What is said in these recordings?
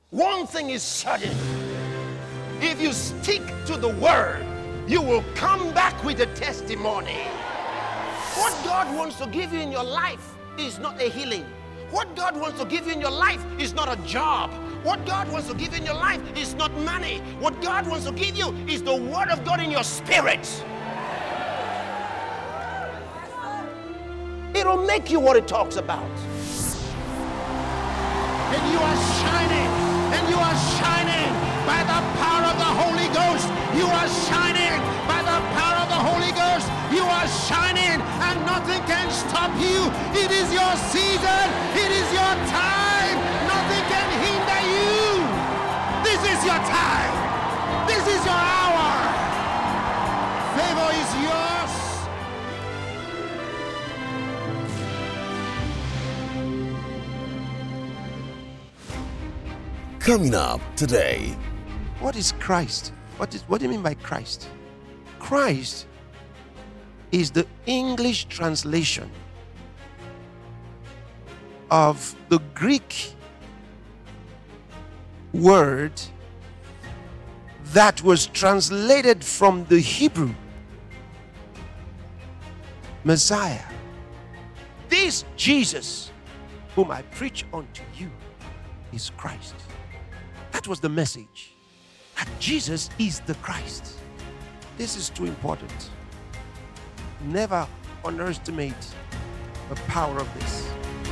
One thing is certain. If you stick to the word, you will come back with a testimony. What God wants to give you in your life is not a healing. What God wants to give you in your life is not a job. What God wants to give you in your life is not money. What God wants to give you is the word of God in your spirit. It'll make you what it talks about. And you are shining. And you are shining by the power of the Holy Ghost. You are shining by the power of the Holy Ghost. You are shining and nothing can stop you. It is your season. It is your time. Nothing can hinder you. This is your time. This is your hour. Favor is yours. Coming up today. What is Christ? What do you mean by Christ? Christ is the English translation of the Greek word that was translated from the Hebrew Messiah. This Jesus whom I preach unto you is Christ. That was the message. That Jesus is the Christ. This is too important. Never underestimate the power of this.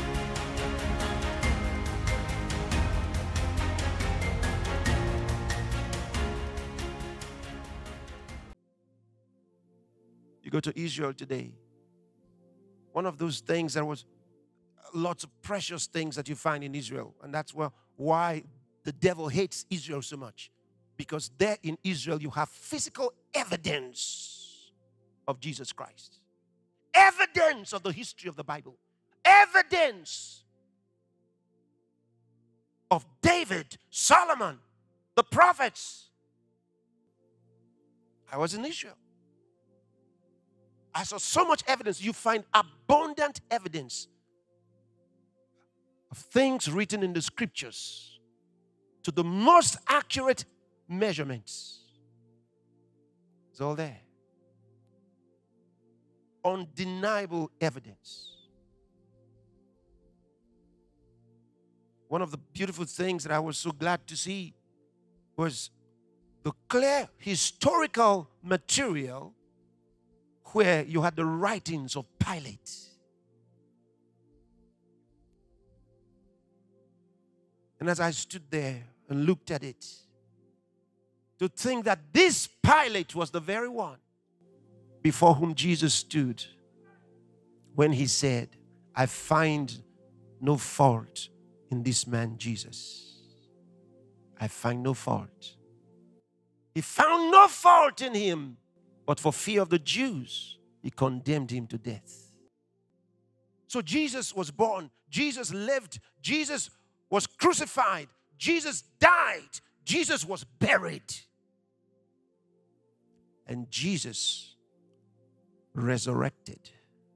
You go to Israel today. One of those things, there was lots of precious things that you find in Israel. And that's why the devil hates Israel so much. Because there in Israel you have physical evidence of Jesus Christ. Evidence of the history of the Bible. Evidence of David, Solomon, the prophets. I was in Israel. I saw so much evidence. You find abundant evidence of things written in the scriptures to the most accurate measurements. It's all there. Undeniable evidence. One of the beautiful things that I was so glad to see was the clear historical material where you had the writings of Pilate. And as I stood there and looked at it, to think that this Pilate was the very one before whom Jesus stood when he said, I find no fault in this man Jesus. I find no fault. He found no fault in him, but for fear of the Jews, he condemned him to death. So Jesus was born, Jesus lived, Jesus was crucified, Jesus died, Jesus was buried, and Jesus resurrected,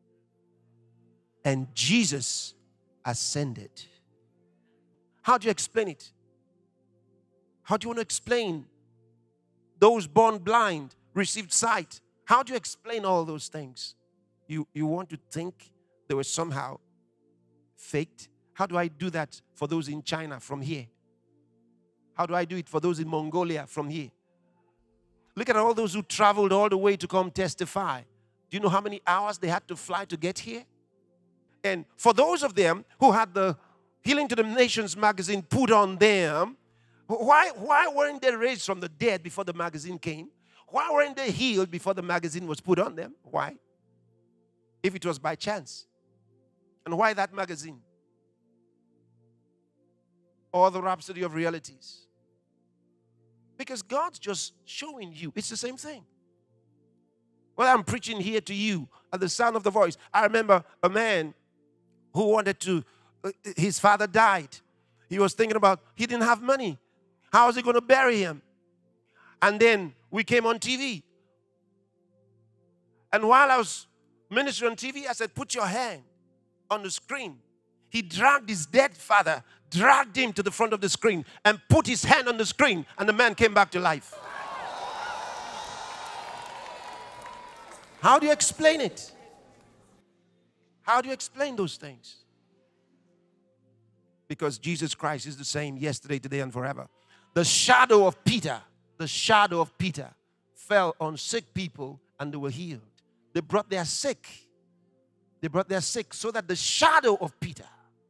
and Jesus ascended. How do you explain it? How do you want to explain those born blind received sight? How do you explain all those things? You want to think they were somehow faked? How do I do that for those in China from here? How do I do it for those in Mongolia from here? Look at all those who traveled all the way to come testify. Do you know how many hours they had to fly to get here? And for those of them who had the Healing to the Nations magazine put on them, why weren't they raised from the dead before the magazine came? Why weren't they healed before the magazine was put on them? Why? If it was by chance. And why that magazine? Or the Rhapsody of Realities? Because God's just showing you. It's the same thing. Well, I'm preaching here to you at the sound of the voice. I remember a man who wanted to, his father died. He was thinking about, he didn't have money. How was he going to bury him? And then we came on TV. And while I was ministering on TV, I said, put your hand on the screen. He dragged his dead father, dragged him to the front of the screen, and put his hand on the screen, and the man came back to life. How do you explain it? How do you explain those things? Because Jesus Christ is the same yesterday, today, and forever. The shadow of Peter fell on sick people and they were healed. They brought their sick so that the shadow of Peter.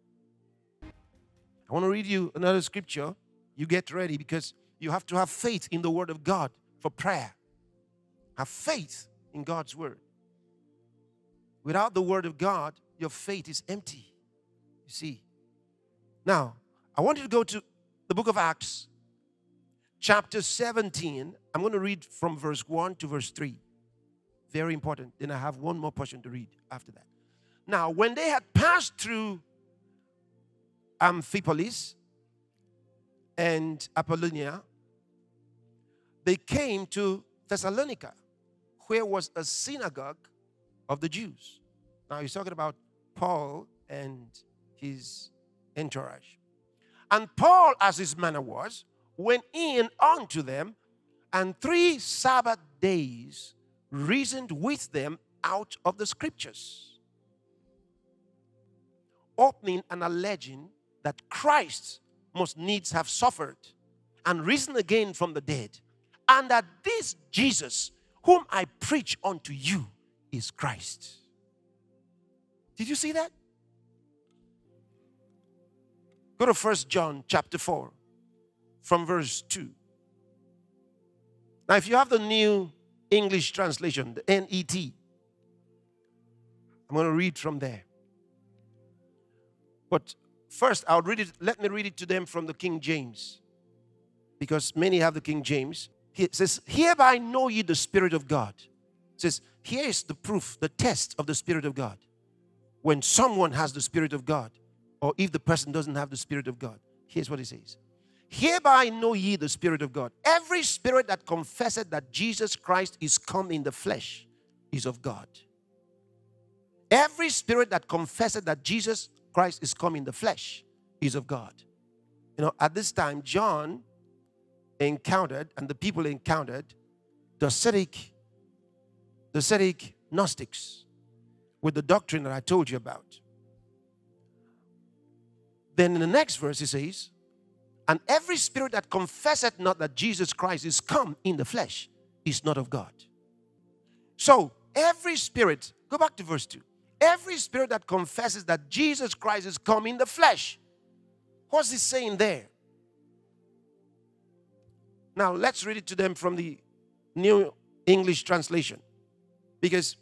I want to read you another scripture. You get ready because you have to have faith in the word of God for prayer. Have faith in God's word. Without the word of God, your faith is empty. You see. Now, I want you to go to the book of Acts, chapter 17. I'm going to read from verse 1 to verse 3. Very important. Then I have one more portion to read after that. Now, when they had passed through Amphipolis and Apollonia, they came to Thessalonica, where was a synagogue of the Jews. Now, he's talking about Paul and his entourage. And Paul, as his manner was, went in unto them, and 3 Sabbath days reasoned with them out of the scriptures, opening and alleging that Christ must needs have suffered and risen again from the dead, and that this Jesus, whom I preach unto you, is Christ. Did you see that? Go to 1 John chapter 4 from verse 2. Now, if you have the New English Translation, the NET, I'm going to read from there. But first, I'll read it. Let me read it to them from the King James, because many have the King James. It says, hereby know ye the Spirit of God. It says, here is the proof, the test of the Spirit of God. When someone has the Spirit of God, or if the person doesn't have the Spirit of God, here's what it says. Hereby know ye the Spirit of God. Every spirit that confesseth that Jesus Christ is come in the flesh is of God. Every spirit that confesseth that Jesus Christ is come in the flesh is of God. You know, at this time, John encountered, and the people encountered, the ascetic Gnostics with the doctrine that I told you about. Then in the next verse he says, and every spirit that confesseth not that Jesus Christ is come in the flesh is not of God. So every spirit, go back to verse 2. Every spirit that confesses that Jesus Christ is come in the flesh. What's he saying there? Now let's read it to them from the New English Translation. Because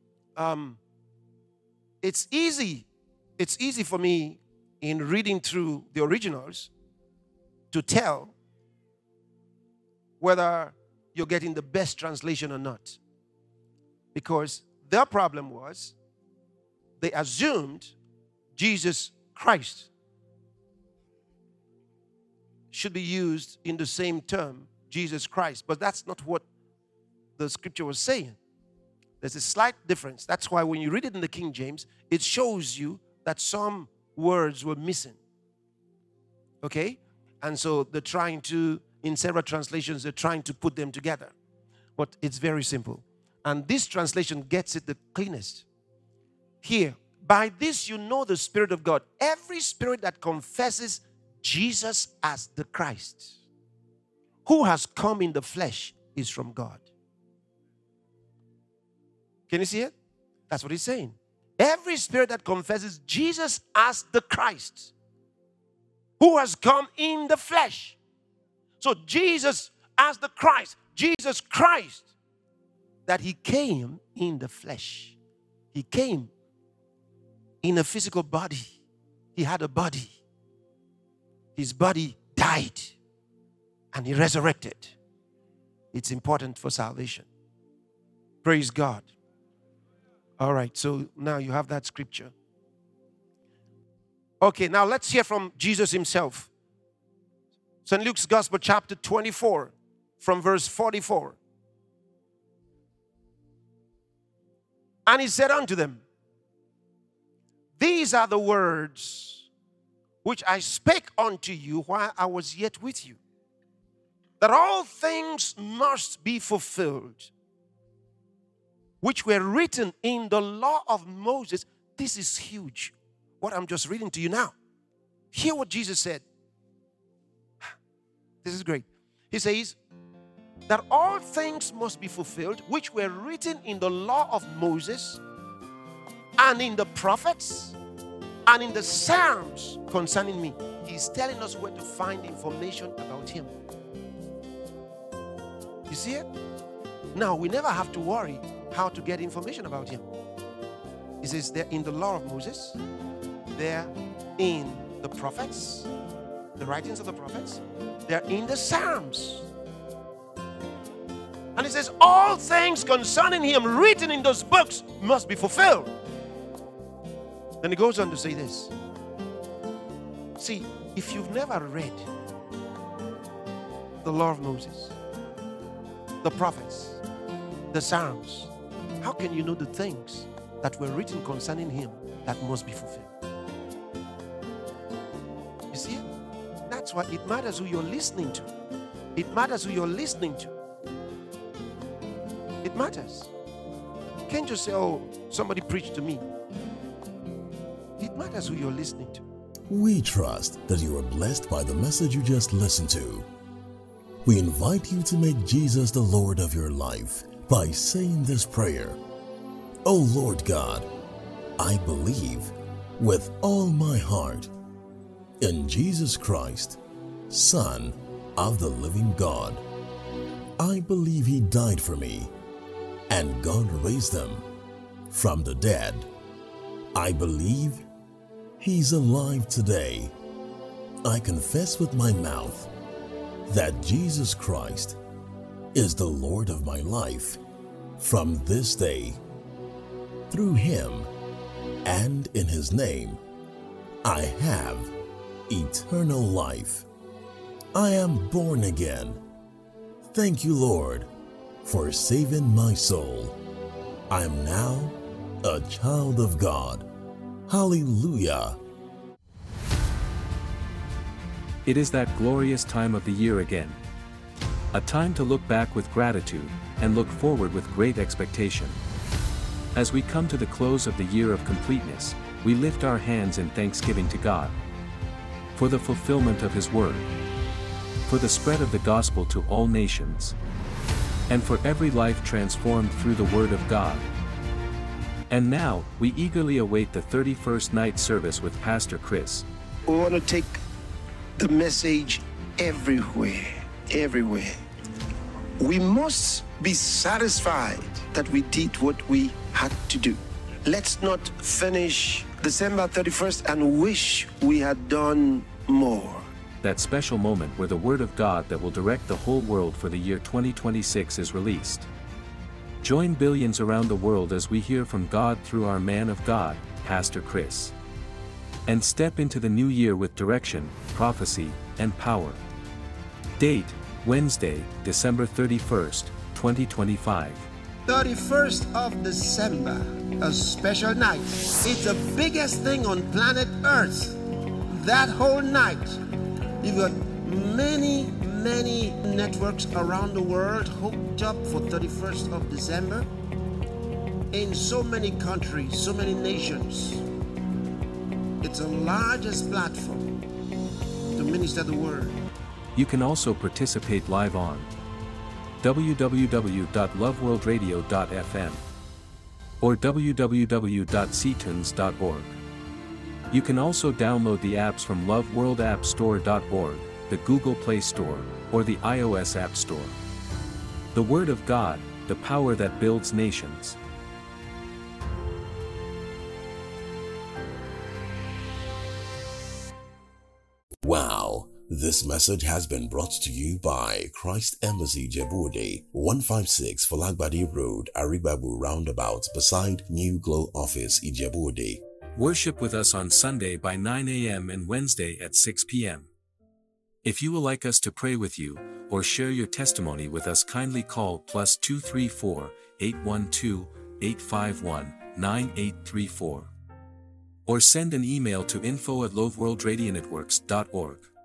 it's easy for me in reading through the originals to tell whether you're getting the best translation or not. Because their problem was they assumed Jesus Christ should be used in the same term, Jesus Christ. But that's not what the scripture was saying. There's a slight difference. That's why when you read it in the King James, it shows you that some words were missing. Okay? And so they're trying to, in several translations, they're trying to put them together. But it's very simple. And this translation gets it the cleanest. Here, by this you know the Spirit of God. Every spirit that confesses Jesus as the Christ, who has come in the flesh, is from God. Can you see it? That's what he's saying. Every spirit that confesses Jesus as the Christ, who has come in the flesh. So Jesus as the Christ, Jesus Christ, that he came in the flesh. He came in a physical body. He had a body. His body died and he resurrected. It's important for salvation. Praise God. All right, so now you have that scripture. Okay, now let's hear from Jesus himself. St. Luke's Gospel, chapter 24, from verse 44. And he said unto them, These are the words which I spake unto you while I was yet with you, that all things must be fulfilled, which were written in the law of Moses. This is huge, what I'm just reading to you now. Hear what Jesus said. This is great. He says that all things must be fulfilled, which were written in the law of Moses and in the prophets and in the Psalms concerning me. He's telling us where to find information about him. You see it? Now, we never have to worry how to get information about him. He says they're in the law of Moses, they're in the prophets, the writings of the prophets, they're in the Psalms. And he says all things concerning him written in those books must be fulfilled. Then he goes on to say this. See, if you've never read the law of Moses, the prophets, the Psalms, how can you know the things that were written concerning him that must be fulfilled? You see it? That's why it matters who you're listening to. It matters who you're listening to. It matters. You can't just say, oh, somebody preached to me. It matters who you're listening to. We trust that you are blessed by the message you just listened to. We invite you to make Jesus the Lord of your life by saying this prayer. Oh Lord God, I believe with all my heart in Jesus Christ, Son of the living God. I believe He died for me and God raised Him from the dead. I believe He's alive today. I confess with my mouth that Jesus Christ is the Lord of my life from this day. Through Him and in His name, I have eternal life. I am born again. Thank you, Lord, for saving my soul. I am now a child of God. Hallelujah. It is that glorious time of the year again. A time to look back with gratitude and look forward with great expectation. As we come to the close of the year of completeness, we lift our hands in thanksgiving to God for the fulfillment of His word, for the spread of the gospel to all nations, and for every life transformed through the word of God. And now, we eagerly await the 31st night service with Pastor Chris. We want to take the message everywhere, everywhere. We must be satisfied that we did what we had to do. Let's not finish December 31st and wish we had done more. That special moment where the Word of God that will direct the whole world for the year 2026 is released. Join billions around the world as we hear from God through our man of God, Pastor Chris. And step into the new year with direction, prophecy, and power. Date, Wednesday, December 31st, 2025. 31st of December, a special night. It's the biggest thing on planet Earth. That whole night, you've got many networks around the world hooked up for 31st of December in so many countries, so many nations. It's the largest platform to minister the word. You can also participate live on www.loveworldradio.fm or www.ctunes.org. You can also download the apps from loveworldappstore.org, the Google Play Store, or the iOS App Store. The Word of God, the power that builds nations. Wow, this message has been brought to you by Christ Embassy Djibouti, 156 Falagbadi Road, Aribabu Roundabout, beside New Glow Office, Djibouti. Worship with us on Sunday by 9 a.m. and Wednesday at 6 p.m. If you would like us to pray with you, or share your testimony with us, kindly call +234 812 851 9834. or send an email to info@loveworldradionetworks.org.